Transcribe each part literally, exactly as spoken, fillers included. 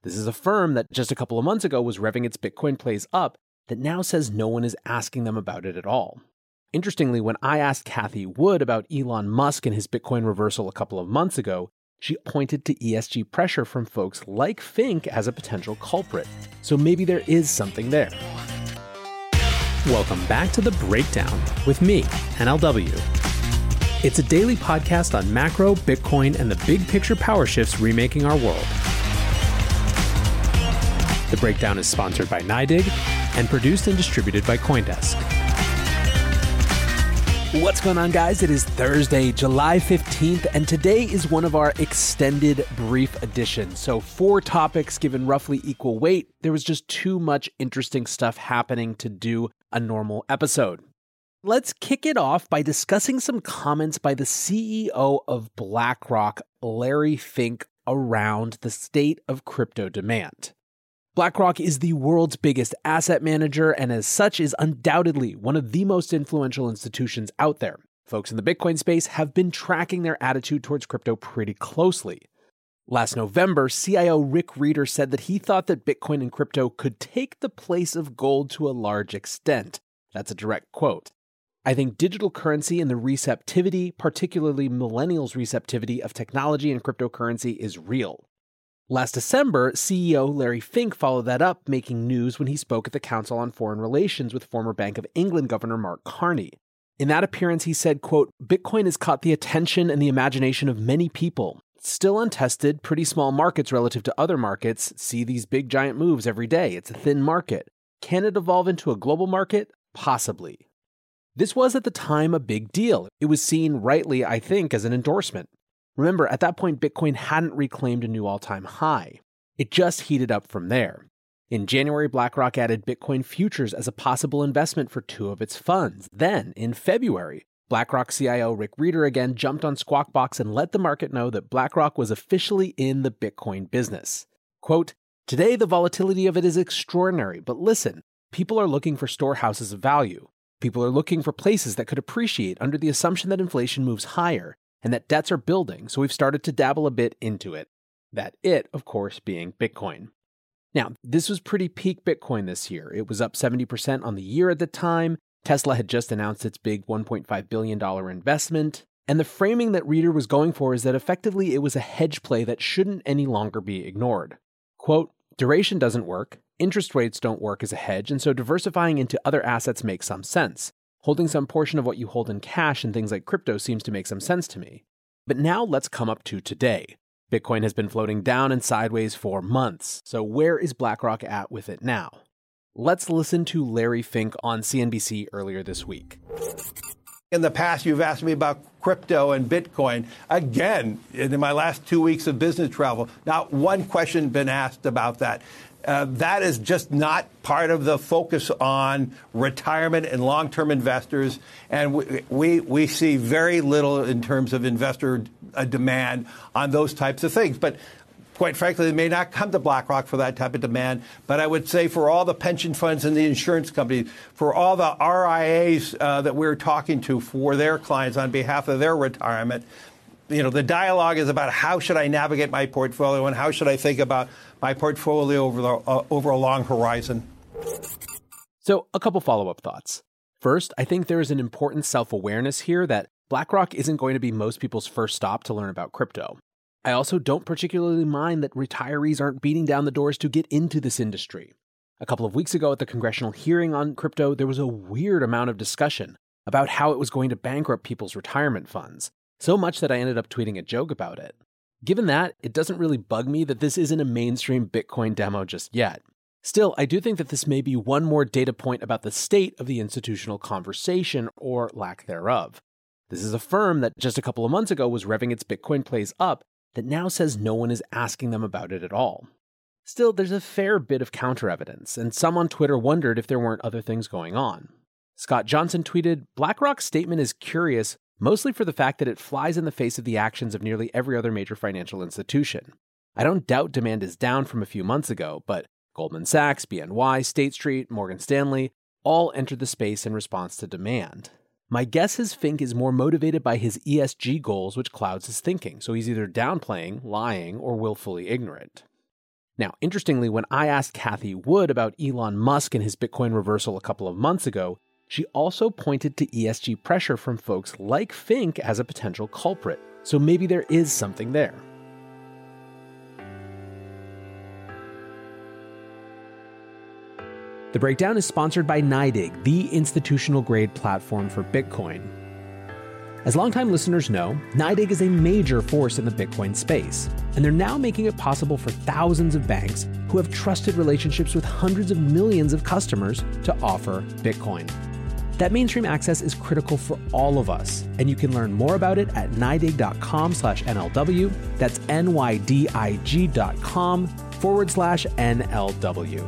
This is a firm that just a couple of months ago was revving its Bitcoin plays up that now says no one is asking them about it at all. Interestingly, when I asked Cathie Wood about Elon Musk and his Bitcoin reversal a couple of months ago, she pointed to E S G pressure from folks like Fink as a potential culprit. So maybe there is something there. Welcome back to The Breakdown with me, N L W. It's a daily podcast on macro, Bitcoin, and the big picture power shifts remaking our world. The Breakdown is sponsored by NYDIG and produced and distributed by CoinDesk. What's going on, guys? It is Thursday, July fifteenth, and today is one of our extended brief editions. So four topics given roughly equal weight. There was just too much interesting stuff happening to do a normal episode. Let's kick it off by discussing some comments by the C E O of BlackRock, Larry Fink, around the state of crypto demand. BlackRock is the world's biggest asset manager and as such is undoubtedly one of the most influential institutions out there. Folks in the Bitcoin space have been tracking their attitude towards crypto pretty closely. Last November, C I O Rick Rieder said that he thought that Bitcoin and crypto could take the place of gold to a large extent. That's a direct quote. I think digital currency and the receptivity, particularly millennials' receptivity of technology and cryptocurrency, is real. Last December, C E O Larry Fink followed that up, making news when he spoke at the Council on Foreign Relations with former Bank of England Governor Mark Carney. In that appearance, he said, quote, "Bitcoin has caught the attention and the imagination of many people. Still untested, pretty small markets relative to other markets see these big giant moves every day. It's a thin market. Can it evolve into a global market? Possibly." This was at the time a big deal. It was seen rightly, I think, as an endorsement. Remember, at that point, Bitcoin hadn't reclaimed a new all-time high. It just heated up from there. In January, BlackRock added Bitcoin futures as a possible investment for two of its funds. Then, in February, BlackRock C I O Rick Rieder again jumped on Squawk Box and let the market know that BlackRock was officially in the Bitcoin business. Quote, "Today, the volatility of it is extraordinary, but listen, people are looking for storehouses of value. People are looking for places that could appreciate under the assumption that inflation moves higher and that debts are building, so we've started to dabble a bit into it." That it, of course, being Bitcoin. Now, this was pretty peak Bitcoin this year. It was up seventy percent on the year at the time. Tesla had just announced its big one point five billion dollars investment. And the framing that Rieder was going for is that effectively it was a hedge play that shouldn't any longer be ignored. Quote, "Duration doesn't work, interest rates don't work as a hedge, and so diversifying into other assets makes some sense. Holding some portion of what you hold in cash and things like crypto seems to make some sense to me. But now let's come up to today. Bitcoin has been floating down and sideways for months. So where is BlackRock at with it now?" Let's listen to Larry Fink on C N B C earlier this week. In the past, you've asked me about crypto and Bitcoin. Again, in my last two weeks of business travel, not one question been asked about that. Uh, that is just not part of the focus on retirement and long-term investors. And we, we, we see very little in terms of investor uh, demand on those types of things. But quite frankly, they may not come to BlackRock for that type of demand. But I would say for all the pension funds and the insurance companies, for all the R I As uh, that we're talking to for their clients on behalf of their retirement, you know, the dialogue is about how should I navigate my portfolio and how should I think about my portfolio over the, uh, over a long horizon. So a couple follow-up thoughts. First, I think there is an important self-awareness here that BlackRock isn't going to be most people's first stop to learn about crypto. I also don't particularly mind that retirees aren't beating down the doors to get into this industry. A couple of weeks ago at the congressional hearing on crypto, there was a weird amount of discussion about how it was going to bankrupt people's retirement funds. So much that I ended up tweeting a joke about it. Given that, it doesn't really bug me that this isn't a mainstream Bitcoin demo just yet. Still, I do think that this may be one more data point about the state of the institutional conversation, or lack thereof. This is a firm that just a couple of months ago was revving its Bitcoin plays up that now says no one is asking them about it at all. Still, there's a fair bit of counter-evidence, and some on Twitter wondered if there weren't other things going on. Scott Johnson tweeted, "BlackRock's statement is curious, mostly for the fact that it flies in the face of the actions of nearly every other major financial institution. I don't doubt demand is down from a few months ago, but Goldman Sachs, B N Y, State Street, Morgan Stanley all entered the space in response to demand. My guess is Fink is more motivated by his E S G goals, which clouds his thinking, so he's either downplaying, lying, or willfully ignorant." Now, interestingly, when I asked Cathie Wood about Elon Musk and his Bitcoin reversal a couple of months ago, she also pointed to E S G pressure from folks like Fink as a potential culprit. So maybe there is something there. The Breakdown is sponsored by NYDIG, the institutional-grade platform for Bitcoin. As longtime listeners know, NYDIG is a major force in the Bitcoin space, and they're now making it possible for thousands of banks who have trusted relationships with hundreds of millions of customers to offer Bitcoin. That mainstream access is critical for all of us, and you can learn more about it at nydig.com slash NLW. That's N-Y-D-I-G dot com forward slash N-L-W.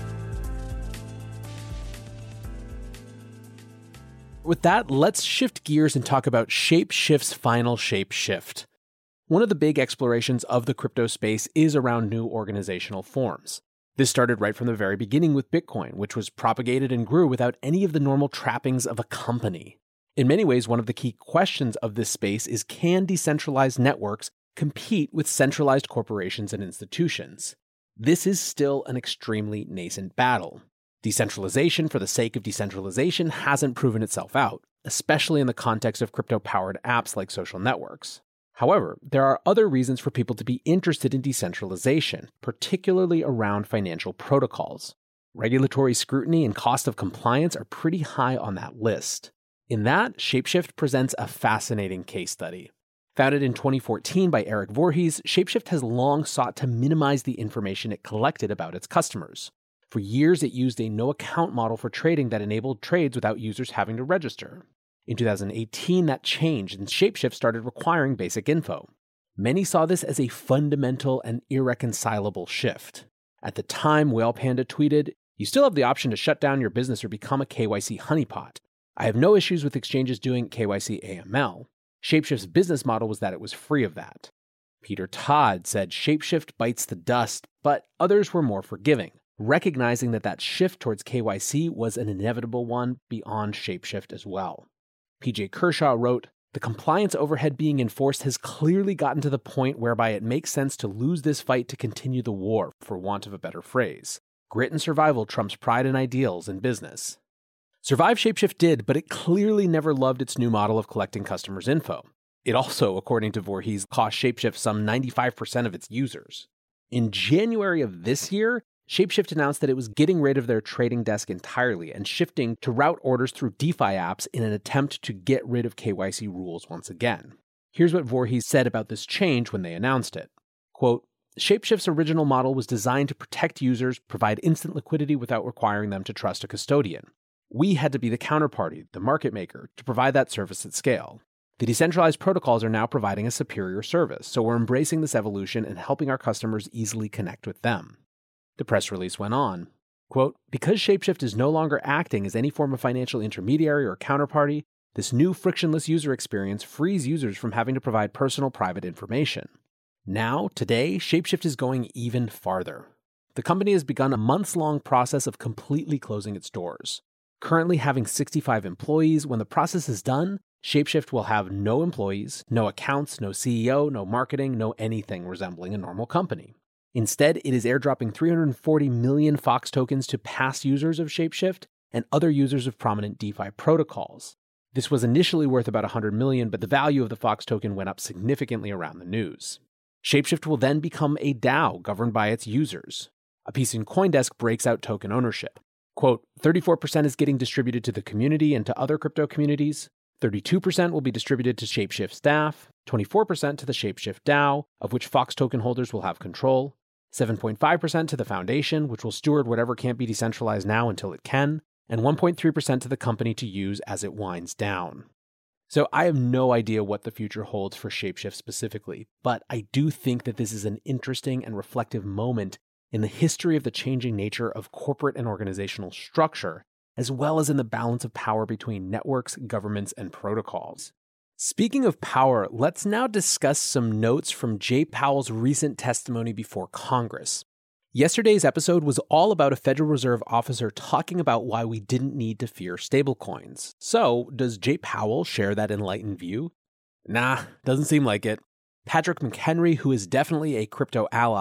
With that, let's shift gears and talk about Shapeshift's final Shapeshift. One of the big explorations of the crypto space is around new organizational forms. This started right from the very beginning with Bitcoin, which was propagated and grew without any of the normal trappings of a company. In many ways, one of the key questions of this space is, can decentralized networks compete with centralized corporations and institutions? This is still an extremely nascent battle. Decentralization for the sake of decentralization hasn't proven itself out, especially in the context of crypto-powered apps like social networks. However, there are other reasons for people to be interested in decentralization, particularly around financial protocols. Regulatory scrutiny and cost of compliance are pretty high on that list. In that, Shapeshift presents a fascinating case study. Founded in twenty fourteen by Eric Voorhees, Shapeshift has long sought to minimize the information it collected about its customers. For years, it used a no-account model for trading that enabled trades without users having to register. In two thousand eighteen, that changed, and Shapeshift started requiring basic info. Many saw this as a fundamental and irreconcilable shift. At the time, Whale Panda tweeted, "You still have the option to shut down your business or become a K Y C honeypot. I have no issues with exchanges doing K Y C A M L. Shapeshift's business model was that it was free of that." Peter Todd said Shapeshift bites the dust, but others were more forgiving, recognizing that that shift towards K Y C was an inevitable one beyond Shapeshift as well. P J Kershaw wrote, "The compliance overhead being enforced has clearly gotten to the point whereby it makes sense to lose this fight to continue the war, for want of a better phrase. Grit and survival trumps pride and ideals in business." Survive Shapeshift did, but it clearly never loved its new model of collecting customers' info. It also, according to Voorhees, cost Shapeshift some ninety-five percent of its users. In January of this year, Shapeshift announced that it was getting rid of their trading desk entirely and shifting to route orders through DeFi apps in an attempt to get rid of K Y C rules once again. Here's what Voorhees said about this change when they announced it. Quote, "Shapeshift's original model was designed to protect users, provide instant liquidity without requiring them to trust a custodian. We had to be the counterparty, the market maker, to provide that service at scale. The decentralized protocols are now providing a superior service, so we're embracing this evolution and helping our customers easily connect with them." The press release went on, quote, "Because Shapeshift is no longer acting as any form of financial intermediary or counterparty, this new frictionless user experience frees users from having to provide personal private information. Now, today, Shapeshift is going even farther. The company has begun a months-long process of completely closing its doors. Currently having sixty-five employees, when the process is done, Shapeshift will have no employees, no accounts, no C E O, no marketing, no anything resembling a normal company. Instead, it is airdropping three hundred forty million Fox tokens to past users of Shapeshift and other users of prominent DeFi protocols. This was initially worth about one hundred million dollars, but the value of the Fox token went up significantly around the news. Shapeshift will then become a DAO governed by its users. A piece in CoinDesk breaks out token ownership. Quote, thirty-four percent is getting distributed to the community and to other crypto communities. thirty-two percent will be distributed to Shapeshift staff, twenty-four percent to the Shapeshift DAO, of which Fox token holders will have control, seven point five percent to the foundation, which will steward whatever can't be decentralized now until it can, and one point three percent to the company to use as it winds down." So I have no idea what the future holds for Shapeshift specifically, but I do think that this is an interesting and reflective moment in the history of the changing nature of corporate and organizational structure, as well as in the balance of power between networks, governments, and protocols. Speaking of power, let's now discuss some notes from Jay Powell's recent testimony before Congress. Yesterday's episode was all about a Federal Reserve officer talking about why we didn't need to fear stablecoins. So, does Jay Powell share that enlightened view? Nah, doesn't seem like it. Patrick McHenry, who is definitely a crypto ally,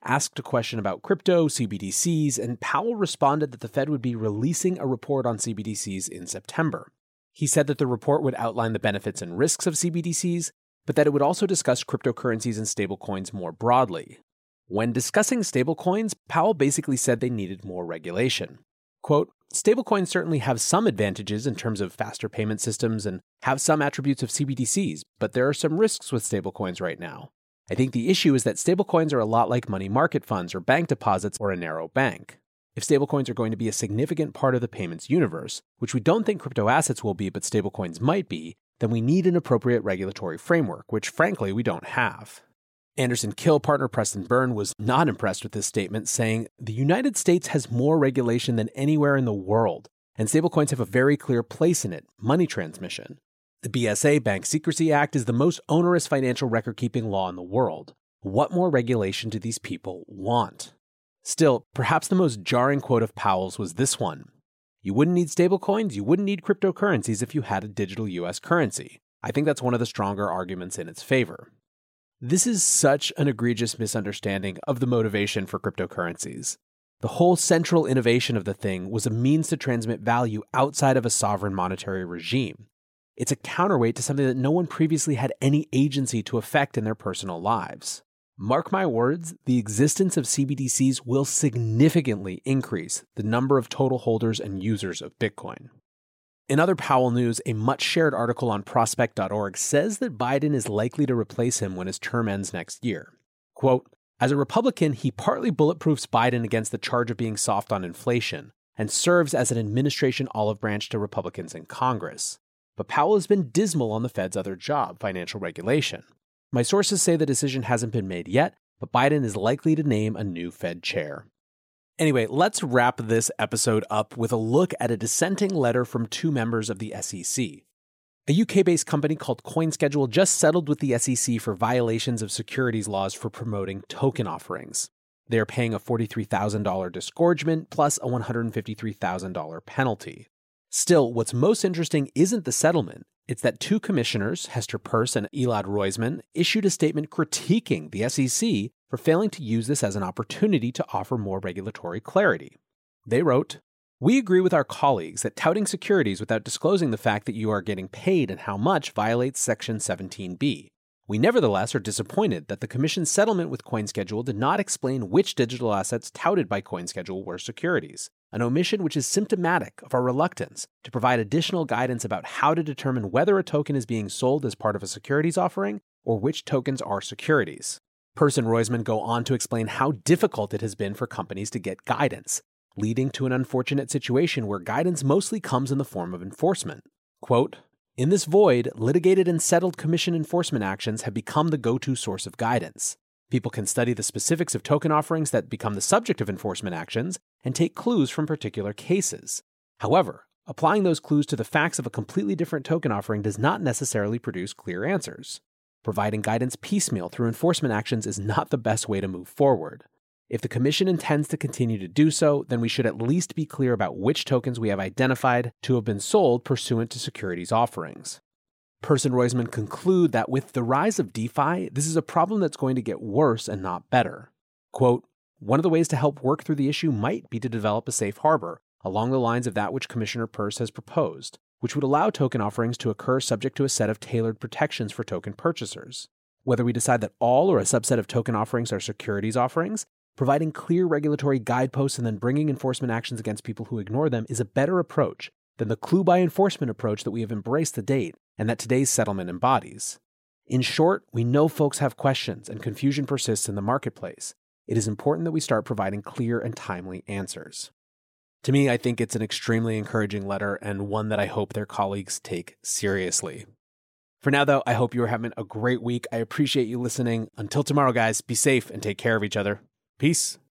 asked a question about crypto, C B D Cs, and Powell responded that the Fed would be releasing a report on C B D Cs in September. He said that the report would outline the benefits and risks of C B D Cs, but that it would also discuss cryptocurrencies and stablecoins more broadly. When discussing stablecoins, Powell basically said they needed more regulation. Quote, "Stablecoins certainly have some advantages in terms of faster payment systems and have some attributes of C B D Cs, but there are some risks with stablecoins right now. I think the issue is that stablecoins are a lot like money market funds or bank deposits or a narrow bank. If stablecoins are going to be a significant part of the payments universe, which we don't think crypto assets will be but stablecoins might be, then we need an appropriate regulatory framework, which frankly we don't have." Anderson Kill partner Preston Byrne was not impressed with this statement, saying, "The United States has more regulation than anywhere in the world, and stablecoins have a very clear place in it, money transmission. The B S A Bank Secrecy Act is the most onerous financial record-keeping law in the world. What more regulation do these people want?" Still, perhaps the most jarring quote of Powell's was this one. "You wouldn't need stablecoins, you wouldn't need cryptocurrencies if you had a digital U S currency. I think that's one of the stronger arguments in its favor." This is such an egregious misunderstanding of the motivation for cryptocurrencies. The whole central innovation of the thing was a means to transmit value outside of a sovereign monetary regime. It's a counterweight to something that no one previously had any agency to affect in their personal lives. Mark my words, the existence of C B D Cs will significantly increase the number of total holders and users of Bitcoin. In other Powell news, a much-shared article on prospect dot org says that Biden is likely to replace him when his term ends next year. Quote, "As a Republican, he partly bulletproofs Biden against the charge of being soft on inflation and serves as an administration olive branch to Republicans in Congress. But Powell has been dismal on the Fed's other job, financial regulation. My sources say the decision hasn't been made yet, but Biden is likely to name a new Fed chair." Anyway, let's wrap this episode up with a look at a dissenting letter from two members of the S E C. A U K-based company called CoinSchedule just settled with the S E C for violations of securities laws for promoting token offerings. They are paying a forty-three thousand dollars disgorgement plus a one hundred fifty-three thousand dollars penalty. Still, what's most interesting isn't the settlement. It's that two commissioners, Hester Peirce and Elad Roizman, issued a statement critiquing the S E C for failing to use this as an opportunity to offer more regulatory clarity. They wrote, "We agree with our colleagues that touting securities without disclosing the fact that you are getting paid and how much violates Section seventeen B. We nevertheless are disappointed that the Commission's settlement with CoinSchedule did not explain which digital assets touted by CoinSchedule were securities, an omission which is symptomatic of our reluctance to provide additional guidance about how to determine whether a token is being sold as part of a securities offering or which tokens are securities." Peirce and Roizman go on to explain how difficult it has been for companies to get guidance, leading to an unfortunate situation where guidance mostly comes in the form of enforcement. Quote, "In this void, litigated and settled commission enforcement actions have become the go-to source of guidance. People can study the specifics of token offerings that become the subject of enforcement actions and take clues from particular cases. However, applying those clues to the facts of a completely different token offering does not necessarily produce clear answers. Providing guidance piecemeal through enforcement actions is not the best way to move forward. If the Commission intends to continue to do so, then we should at least be clear about which tokens we have identified to have been sold pursuant to securities offerings." Peirce and Roizman conclude that with the rise of DeFi, this is a problem that's going to get worse and not better. Quote, "One of the ways to help work through the issue might be to develop a safe harbor, along the lines of that which Commissioner Peirce has proposed, which would allow token offerings to occur subject to a set of tailored protections for token purchasers. Whether we decide that all or a subset of token offerings are securities offerings, providing clear regulatory guideposts and then bringing enforcement actions against people who ignore them is a better approach than the clue by enforcement approach that we have embraced to date and that today's settlement embodies. In short, we know folks have questions and confusion persists in the marketplace. It is important that we start providing clear and timely answers." To me, I think it's an extremely encouraging letter and one that I hope their colleagues take seriously. For now, though, I hope you are having a great week. I appreciate you listening. Until tomorrow, guys, be safe and take care of each other. Peace.